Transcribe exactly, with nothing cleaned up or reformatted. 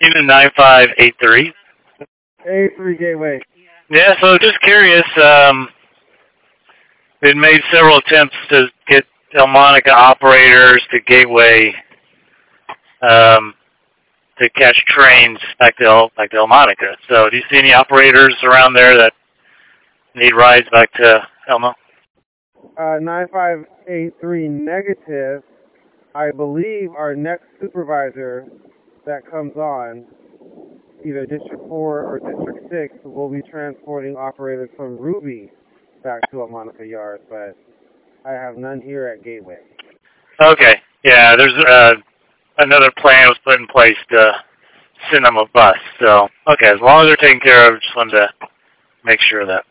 Unit nine five eight three. eight three Gateway. Yeah, so just curious, um, we've made several attempts to get Delmonica operators to Gateway um, to catch trains back to, El, back to Delmonica. So do you see any operators around there that need rides back to Elmo? Uh, nine five eight three negative. I believe our next supervisor that comes on, either District four or District six, will be transporting operators from Ruby back to Elmonica Yards, but I have none here at Gateway. Okay. Yeah, there's uh, another plan was put in place to send them a bus. So, okay, as long as they're taken care of, just wanted to make sure of that.